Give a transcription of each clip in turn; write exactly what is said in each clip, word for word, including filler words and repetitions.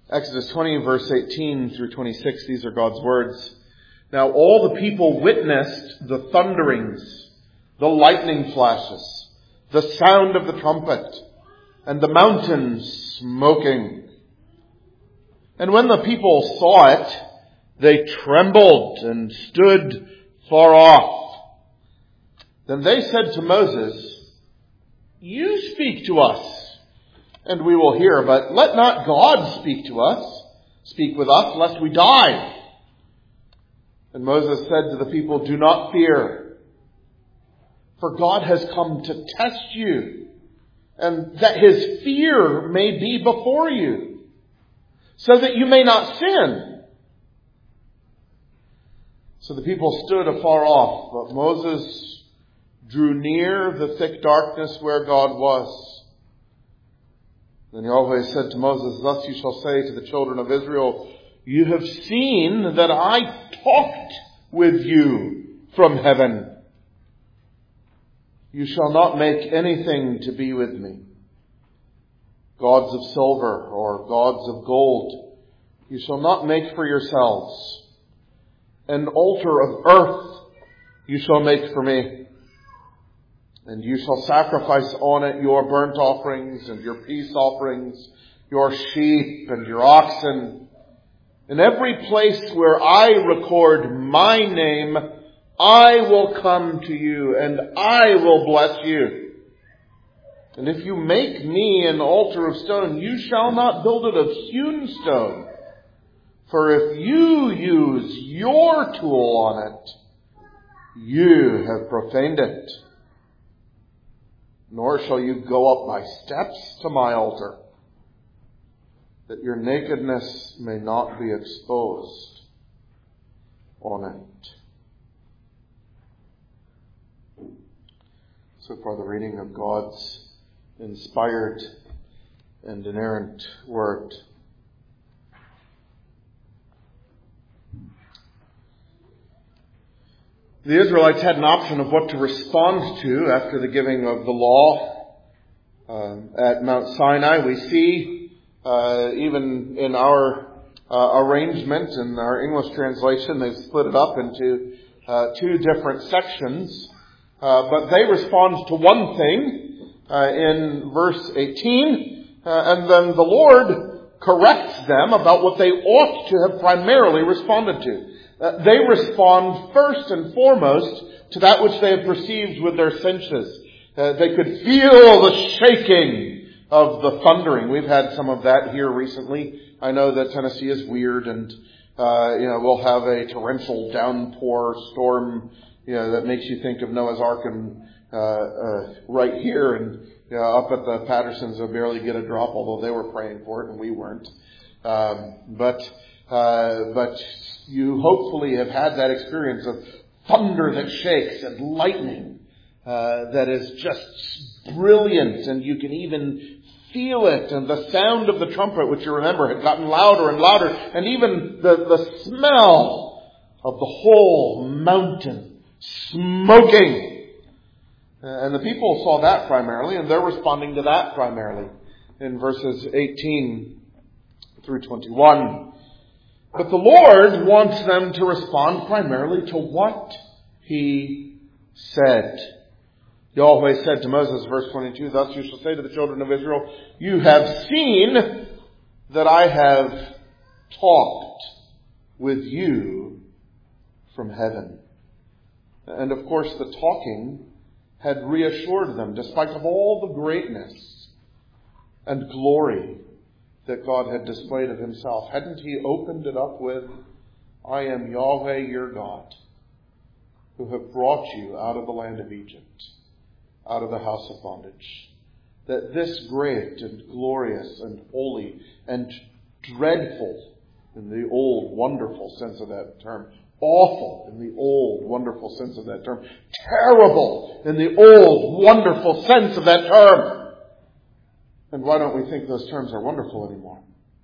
Exodus twenty, verse eighteen through twenty-six, these are God's words. Now all the people witnessed the thunderings, the lightning flashes, the sound of the trumpet, and the mountains smoking. And when the people saw it, they trembled and stood far off. Then they said to Moses, "You speak to us, and we will hear, but let not God speak to us, speak with us, lest we die." And Moses said to the people, "Do not fear, for God has come to test you, and that his fear may be before you, so that you may not sin." So the people stood afar off, but Moses drew near the thick darkness where God was. Then Yahweh said to Moses, "Thus you shall say to the children of Israel, you have seen that I talked with you from heaven. You shall not make anything to be with me, gods of silver or gods of gold. You shall not make for yourselves. An altar of earth you shall make for me. And you shall sacrifice on it your burnt offerings and your peace offerings, your sheep and your oxen. In every place where I record my name, I will come to you and I will bless you. And if you make me an altar of stone, you shall not build it of hewn stone. For if you use your tool on it, you have profaned it. Nor shall you go up my steps to my altar, that your nakedness may not be exposed on it." So far the reading of God's inspired and inerrant word. The Israelites had an option of what to respond to after the giving of the law. Uh, at Mount Sinai, we see, uh, even in our uh, arrangement, in our English translation, they've split it up into uh, two different sections. Uh, but they respond to one thing uh, in verse eighteen, uh, and then the Lord corrects them about what they ought to have primarily responded to. Uh, they respond first and foremost to that which they have perceived with their senses. Uh, they could feel the shaking of the thundering. We've had some of that here recently. I know that Tennessee is weird, and uh, you know we'll have a torrential downpour storm, you know, that makes you think of Noah's Ark, and uh, uh, right here, and you know, up at the Pattersons, they'll barely get a drop, although they were praying for it and we weren't. Um, but uh, but. You hopefully have had that experience of thunder that shakes and lightning uh, that is just brilliant, and you can even feel it, and the sound of the trumpet, which you remember had gotten louder and louder, and even the, the smell of the whole mountain smoking. Uh, and the people saw that primarily, and they're responding to that primarily in verses eighteen through twenty-one. But the Lord wants them to respond primarily to what He said. Yahweh said to Moses, verse twenty-two, "Thus you shall say to the children of Israel, you have seen that I have talked with you from heaven." And of course the talking had reassured them, despite of all the greatness and glory that God had displayed of Himself. Hadn't He opened it up with, "I am Yahweh your God, who have brought you out of the land of Egypt, out of the house of bondage." That this great and glorious and holy and dreadful, in the old wonderful sense of that term, awful in the old wonderful sense of that term, terrible in the old wonderful sense of that term. And why don't we think those terms are wonderful anymore?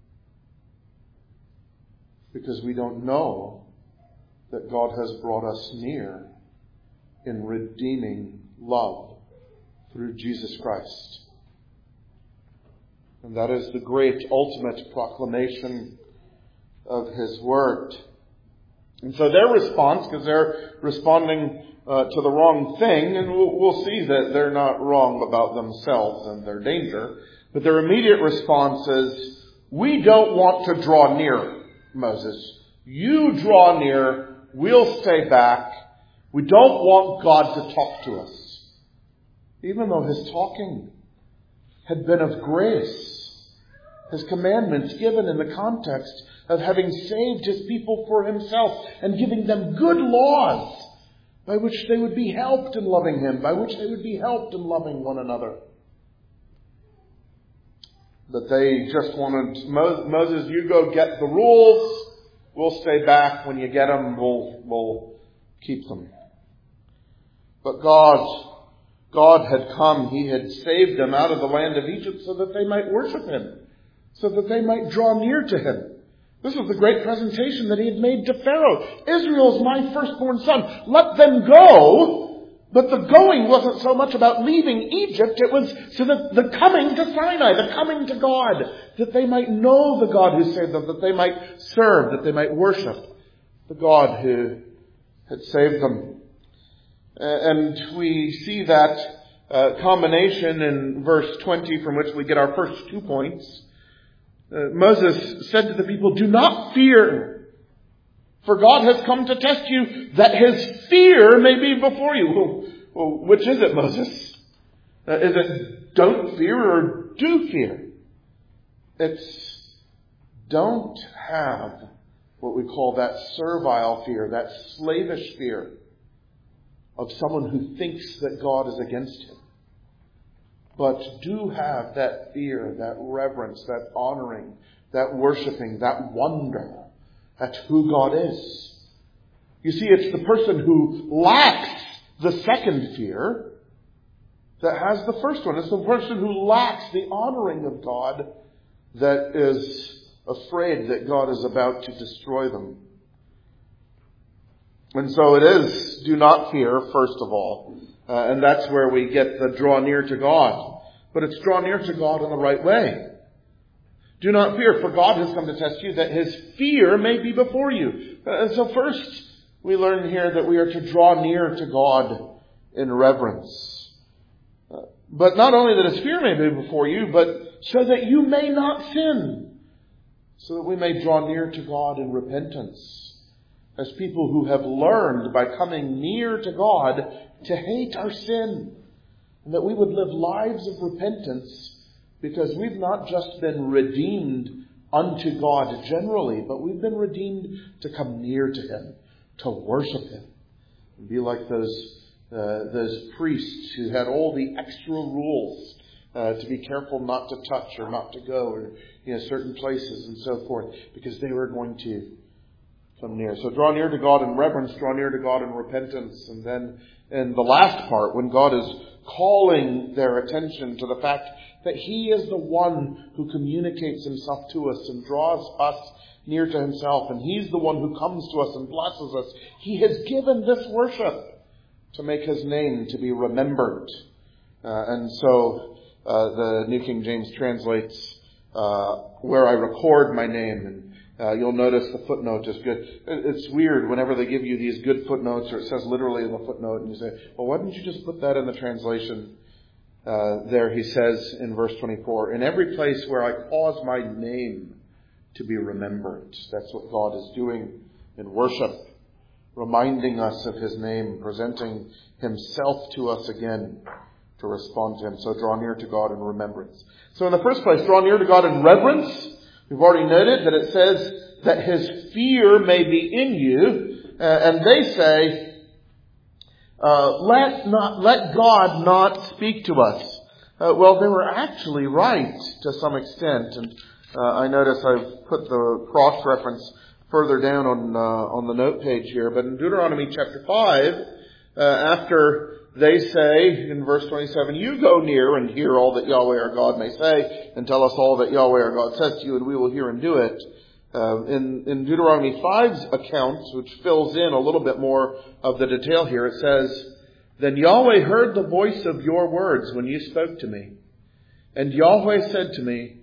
Because we don't know that God has brought us near in redeeming love through Jesus Christ. And that is the great ultimate proclamation of His Word. And so their response, because they're responding uh, to the wrong thing, and we'll, we'll see that they're not wrong about themselves and their danger, but their immediate response is, we don't want to draw near, Moses. You draw near, we'll stay back. We don't want God to talk to us. Even though His talking had been of grace, His commandments given in the context of having saved His people for Himself and giving them good laws by which they would be helped in loving Him, by which they would be helped in loving one another. But they just wanted, Moses, you go get the rules. We'll stay back. When you get them, we'll, we'll keep them. But God, God had come. He had saved them out of the land of Egypt so that they might worship Him, so that they might draw near to Him. This was the great presentation that He had made to Pharaoh. Israel's my firstborn son. Let them go. But the going wasn't so much about leaving Egypt. It was so that the coming to Sinai, the coming to God, that they might know the God who saved them, that they might serve, that they might worship the God who had saved them. And we see that uh, combination in verse twenty, from which we get our first two points. Uh, Moses said to the people, do not fear, for God has come to test you, that His fear may be before you. Well, well which is it, Moses? Uh, is it don't fear or do fear? It's don't have what we call that servile fear, that slavish fear of someone who thinks that God is against him. But do have that fear, that reverence, that honoring, that worshiping, that wonder at who God is. You see, it's the person who lacks the second fear that has the first one. It's the person who lacks the honoring of God that is afraid that God is about to destroy them. And so it is, do not fear, first of all. Uh, and that's where we get the draw near to God. But it's draw near to God in the right way. Do not fear, for God has come to test you, that His fear may be before you. Uh, and so first, we learn here that we are to draw near to God in reverence. Uh, but not only that His fear may be before you, but so that you may not sin. So that we may draw near to God in repentance. As people who have learned by coming near to God to hate our sin. And that we would live lives of repentance because we've not just been redeemed unto God generally, but we've been redeemed to come near to Him, to worship Him. And be like those uh, those priests who had all the extra rules uh, to be careful not to touch or not to go or you know certain places and so forth, because they were going to come near. So draw near to God in reverence, draw near to God in repentance. And then in the last part, when God is calling their attention to the fact that He is the one who communicates Himself to us and draws us near to Himself, and He's the one who comes to us and blesses us. He has given this worship to make His name to be remembered. Uh, and so uh, the New King James translates, uh, where I record my name. And Uh, you'll notice the footnote is good. It's weird whenever they give you these good footnotes, or it says literally in the footnote, and you say, well, why didn't you just put that in the translation? Uh, there he says in verse twenty-four, in every place where I cause my name to be remembered. That's what God is doing in worship, reminding us of His name, presenting Himself to us again to respond to Him. So draw near to God in remembrance. So in the first place, draw near to God in reverence. We've already noted that it says that His fear may be in you. Uh, and they say, uh, let not, let God not speak to us. Uh, well, they were actually right to some extent. And uh, I notice I've put the cross-reference further down on, uh, on the note page here. But in Deuteronomy chapter five, uh, after they say in verse twenty-seven, you go near and hear all that Yahweh our God may say, and tell us all that Yahweh our God says to you, and we will hear and do it. Uh, in, in Deuteronomy five's account, which fills in a little bit more of the detail here, it says, then Yahweh heard the voice of your words when you spoke to me. And Yahweh said to me,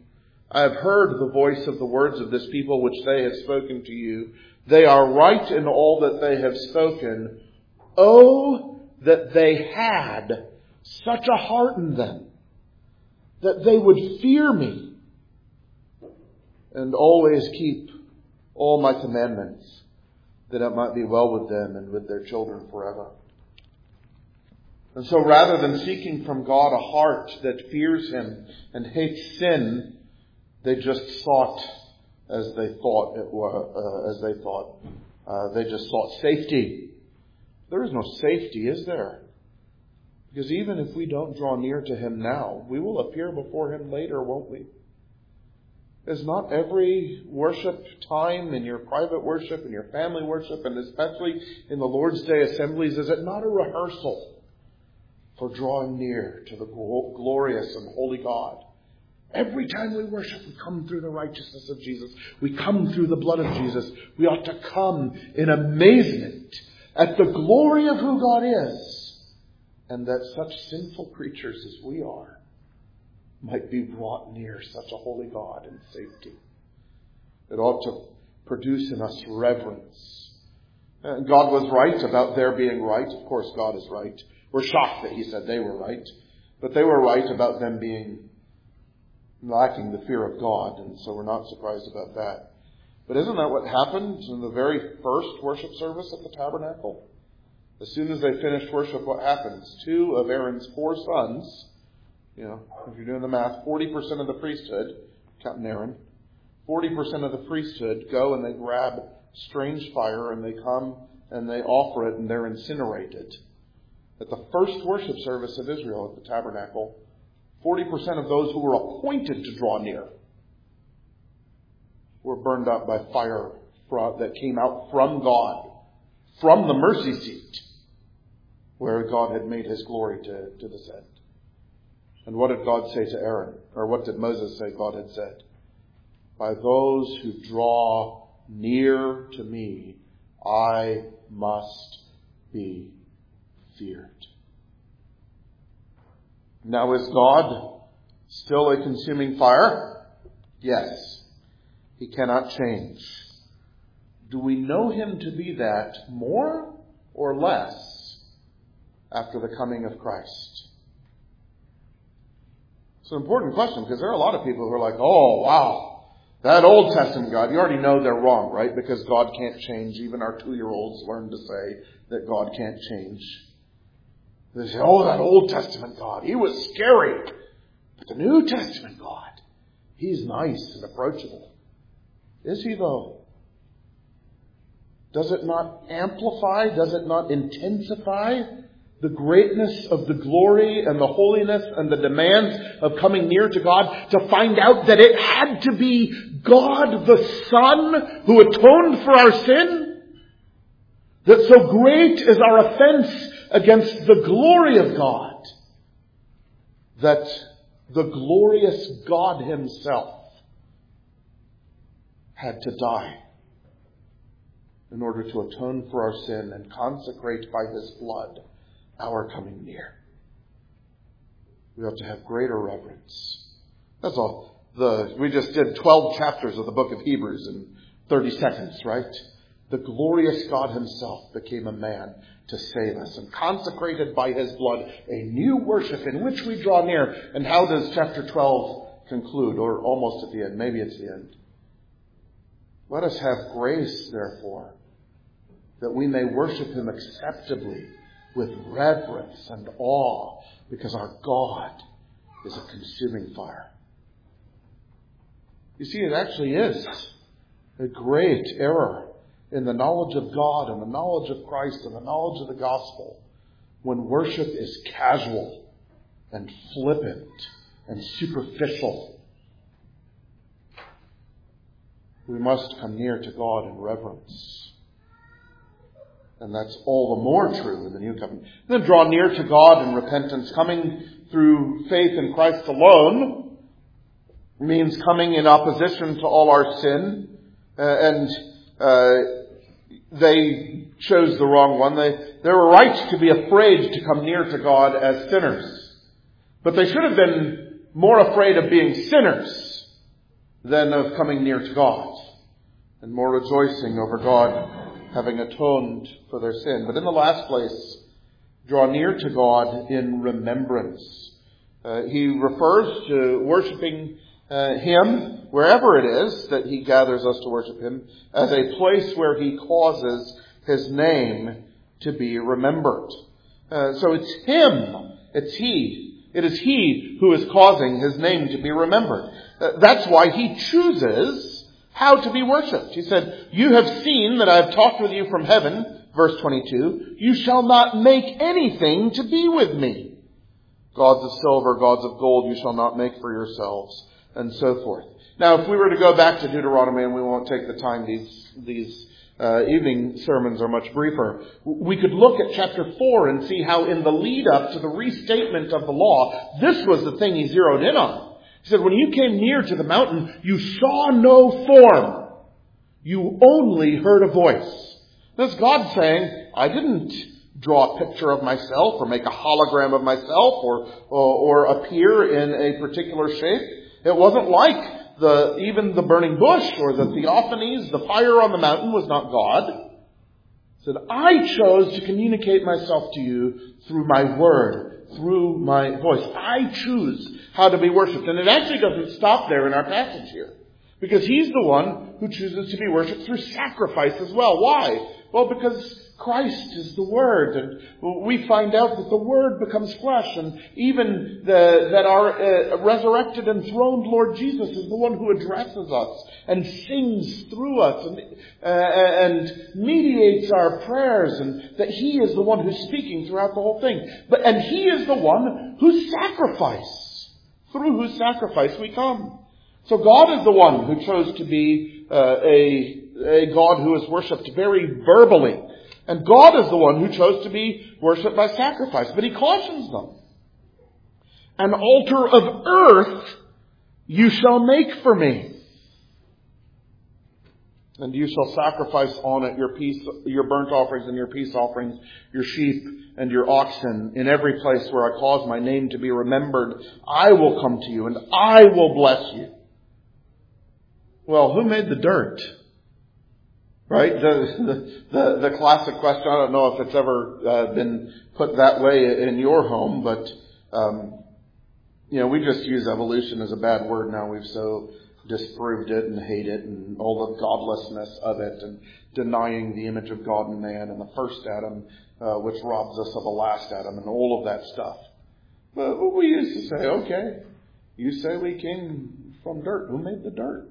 I have heard the voice of the words of this people which they have spoken to you. They are right in all that they have spoken. Oh, that they had such a heart in them, that they would fear me and always keep all my commandments, that it might be well with them and with their children forever. And so rather than seeking from God a heart that fears Him and hates sin, they just sought, as they thought it were, uh, as they thought, uh, they just sought safety. There is no safety, is there? Because even if we don't draw near to Him now, we will appear before Him later, won't we? Is not every worship time in your private worship, in your family worship, and especially in the Lord's Day assemblies, is it not a rehearsal for drawing near to the glorious and holy God? Every time we worship, we come through the righteousness of Jesus. We come through the blood of Jesus. We ought to come in amazement at the glory of who God is, and that such sinful creatures as we are might be brought near such a holy God in safety. It ought to produce in us reverence. And God was right about their being right. Of course, God is right. We're shocked that He said they were right. But they were right about them being lacking the fear of God, and so we're not surprised about that. But isn't that what happened in the very first worship service at the tabernacle? As soon as they finished worship, what happens? Two of Aaron's four sons, you know, if you're doing the math, forty percent of the priesthood, counting Aaron, forty percent of the priesthood go and they grab strange fire and they come and they offer it and they're incinerated. At the first worship service of Israel at the tabernacle, forty percent of those who were appointed to draw near were burned up by fire that came out from God, from the mercy seat, where God had made His glory to, to descend. And what did God say to Aaron? Or what did Moses say God had said? By those who draw near to me, I must be feared. Now, is God still a consuming fire? Yes. He cannot change. Do we know Him to be that more or less after the coming of Christ? It's an important question, because there are a lot of people who are like, oh, wow, that Old Testament God, you already know they're wrong, right? Because God can't change. Even our two-year-olds learn to say that God can't change. They say, oh, that Old Testament God, He was scary. But the New Testament God, He's nice and approachable. Is He, though? Does it not amplify? Does it not intensify the greatness of the glory and the holiness and the demands of coming near to God, to find out that it had to be God the Son who atoned for our sin? That so great is our offense against the glory of God, that the glorious God Himself had to die in order to atone for our sin and consecrate by His blood our coming near. We ought to have greater reverence. That's all. The, we just did twelve chapters of the book of Hebrews in thirty seconds, right? The glorious God Himself became a man to save us, and consecrated by His blood a new worship in which we draw near. And how does chapter twelve conclude? Or almost at the end. Maybe it's the end. Let us have grace, therefore, that we may worship Him acceptably with reverence and awe, because our God is a consuming fire. You see, it actually is a great error in the knowledge of God and the knowledge of Christ and the knowledge of the gospel when worship is casual and flippant and superficial. We must come near to God in reverence. And that's all the more true in the New Covenant. Then draw near to God in repentance. Coming through faith in Christ alone means coming in opposition to all our sin. Uh, and uh, they chose the wrong one. They, they were right to be afraid to come near to God as sinners. But they should have been more afraid of being sinners than of coming near to God, and more rejoicing over God having atoned for their sin. But in the last place, draw near to God in remembrance. Uh, he refers to worshiping uh, Him, wherever it is that He gathers us to worship Him, as a place where He causes His name to be remembered. Uh, so it's Him, it's He. It is He who is causing His name to be remembered. Uh, that's why He chooses how to be worshipped. He said, "You have seen that I have talked with you from heaven," verse twenty-two, "you shall not make anything to be with me. Gods of silver, gods of gold, you shall not make for yourselves," and so forth. Now, if we were to go back to Deuteronomy, and we won't take the time, these, these uh, evening sermons are much briefer, we could look at chapter four and see how in the lead up to the restatement of the law, this was the thing he zeroed in on. He said, when you came near to the mountain, you saw no form. You only heard a voice. That's God saying, I didn't draw a picture of myself or make a hologram of myself or, or, or appear in a particular shape. It wasn't like the, even the burning bush or the theophanies, the fire on the mountain was not God. He said, I chose to communicate myself to you through my word, through my voice. I choose how to be worshipped. And it actually doesn't stop there in our passage here. Because He's the one who chooses to be worshipped through sacrifice as well. Why? Well, because Christ is the Word. And we find out that the Word becomes flesh. And even the, that our uh, resurrected and throned Lord Jesus is the one who addresses us and sings through us and, uh, and mediates our prayers. And that He is the one who's speaking throughout the whole thing. But And He is the one whose sacrifice, through whose sacrifice we come. So God is the one who chose to be uh, a, a God who is worshipped very verbally. And God is the one who chose to be worshipped by sacrifice. But He cautions them. An altar of earth you shall make for me. And you shall sacrifice on it your peace, your burnt offerings and your peace offerings, your sheep and your oxen. In every place where I cause my name to be remembered, I will come to you and I will bless you. Well, who made the dirt? Right? The, the, the classic question, I don't know if it's ever uh, been put that way in your home, but, um, you know, we just use evolution as a bad word now. We've so disproved it and hate it and all the godlessness of it and denying the image of God in man and the first Adam, uh, which robs us of the last Adam and all of that stuff. But we used to say, okay, you say we came from dirt. Who made the dirt?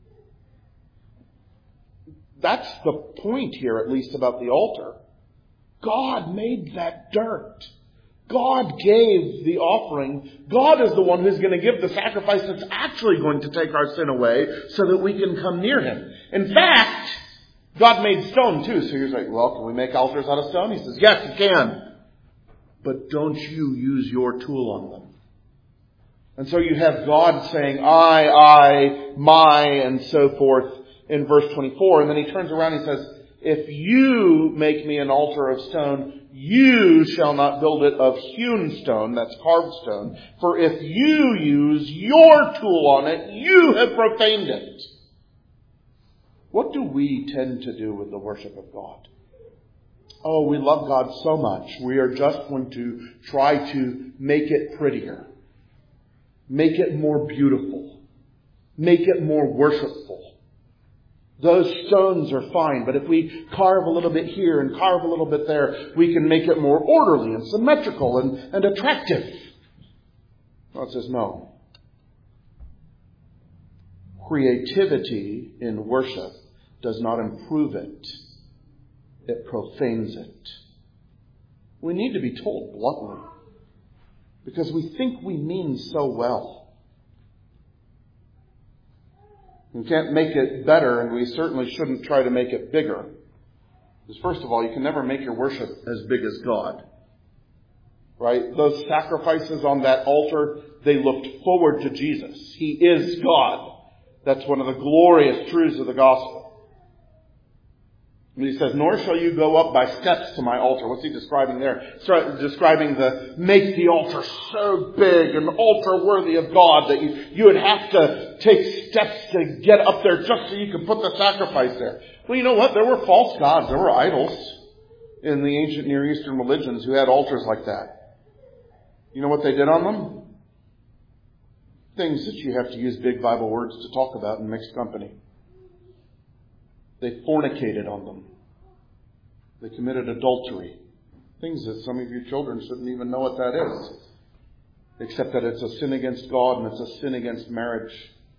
That's the point here, at least about the altar. God made that dirt. God gave the offering. God is the one who's going to give the sacrifice that's actually going to take our sin away so that we can come near Him. In fact, God made stone too. So you're like, well, can we make altars out of stone? He says, yes, you can. But don't you use your tool on them. And so you have God saying, I, I, my, and so forth in verse twenty-four. And then He turns around and He says, if you make me an altar of stone, you shall not build it of hewn stone, that's carved stone. For if you use your tool on it, you have profaned it. What do we tend to do with the worship of God? Oh, we love God so much. We are just going to try to make it prettier. Make it more beautiful. Make it more worshipful. Those stones are fine, but if we carve a little bit here and carve a little bit there, we can make it more orderly and symmetrical and, and attractive. God says no. Creativity in worship does not improve it. It profanes it. We need to be told bluntly, because we think we mean so well. We can't make it better, and we certainly shouldn't try to make it bigger. Because first of all, you can never make your worship as big as God. Right? Those sacrifices on that altar, they looked forward to Jesus. He is God. That's one of the glorious truths of the gospel. And he says, nor shall you go up by steps to my altar. What's he describing there? Start describing the, make the altar so big and altar worthy of God that you, you would have to take steps to get up there just so you could put the sacrifice there. Well, you know what? There were false gods. There were idols in the ancient Near Eastern religions who had altars like that. You know what they did on them? Things that you have to use big Bible words to talk about in mixed company. They fornicated on them. They committed adultery. Things that some of your children shouldn't even know what that is. Except that it's a sin against God and it's a sin against marriage.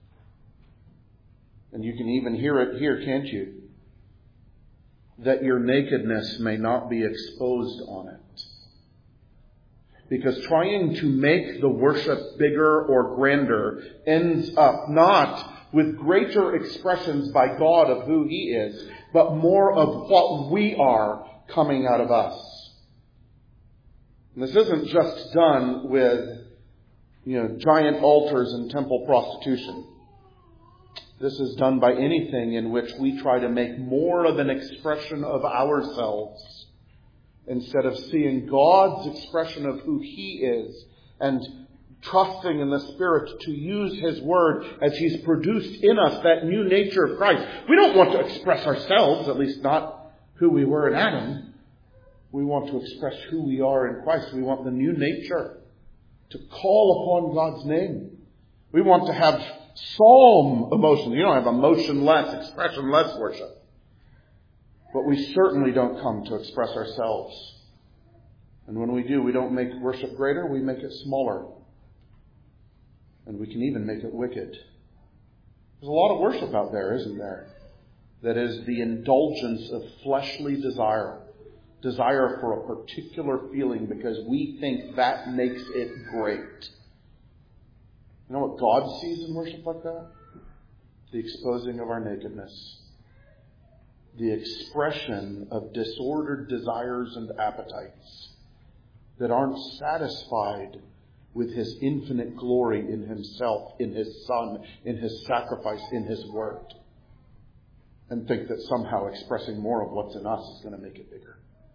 And you can even hear it here, can't you? That your nakedness may not be exposed on it. Because trying to make the worship bigger or grander ends up not with greater expressions by God of who He is, but more of what we are coming out of us. And this isn't just done with, you know, giant altars and temple prostitution. This is done by anything in which we try to make more of an expression of ourselves instead of seeing God's expression of who He is and trusting in the Spirit to use His Word as He's produced in us that new nature of Christ. We don't want to express ourselves, at least not who we were in Adam. We want to express who we are in Christ. We want the new nature to call upon God's name. We want to have psalm emotions. You don't have emotionless, expressionless worship. But we certainly don't come to express ourselves. And when we do, we don't make worship greater, we make it smaller. And we can even make it wicked. There's a lot of worship out there, isn't there? That is the indulgence of fleshly desire. Desire for a particular feeling because we think that makes it great. You know what God sees in worship like that? The exposing of our nakedness. The expression of disordered desires and appetites that aren't satisfied with His infinite glory in Himself, in His Son, in His sacrifice, in His Word. And think that somehow expressing more of what's in us is going to make it bigger.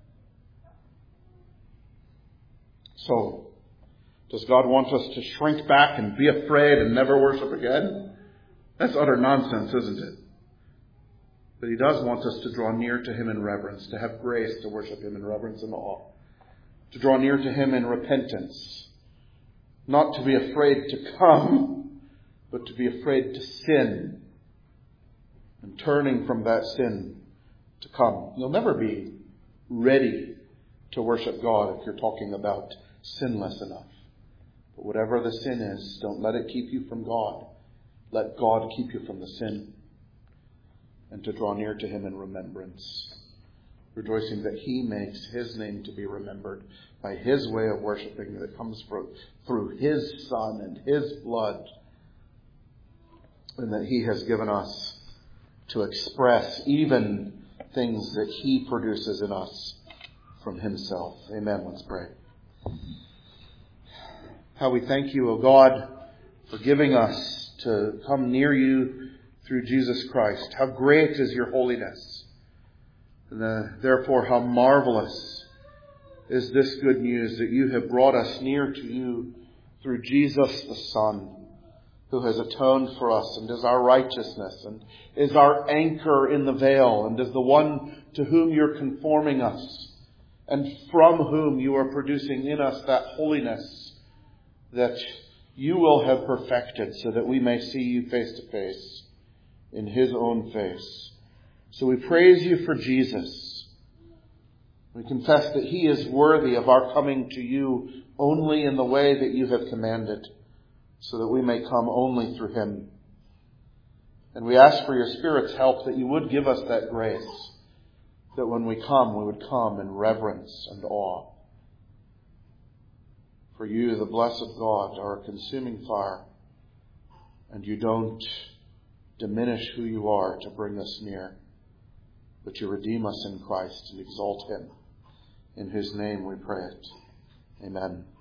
So, does God want us to shrink back and be afraid and never worship again? That's utter nonsense, isn't it? But He does want us to draw near to Him in reverence, to have grace to worship Him in reverence and awe. To draw near to Him in repentance. Not to be afraid to come, but to be afraid to sin. And turning from that sin to come. You'll never be ready to worship God if you're talking about sinless enough. But whatever the sin is, don't let it keep you from God. Let God keep you from the sin. And to draw near to Him in remembrance. Rejoicing that He makes His name to be remembered by His way of worshiping that comes through His Son and His blood. And that He has given us to express even things that He produces in us from Himself. Amen. Let's pray. How we thank You, O God, for giving us to come near You through Jesus Christ. How great is Your holiness. And uh, therefore, how marvelous is this good news that You have brought us near to You through Jesus the Son, who has atoned for us and is our righteousness and is our anchor in the veil and is the one to whom You're conforming us and from whom You are producing in us that holiness that You will have perfected so that we may see You face to face in His own face. So we praise You for Jesus. We confess that He is worthy of our coming to You only in the way that You have commanded, so that we may come only through Him. And we ask for Your Spirit's help that You would give us that grace, that when we come, we would come in reverence and awe. For You, the blessed God, are a consuming fire, and You don't diminish who You are to bring us near, but You redeem us in Christ and exalt Him, in whose name we pray it. Amen.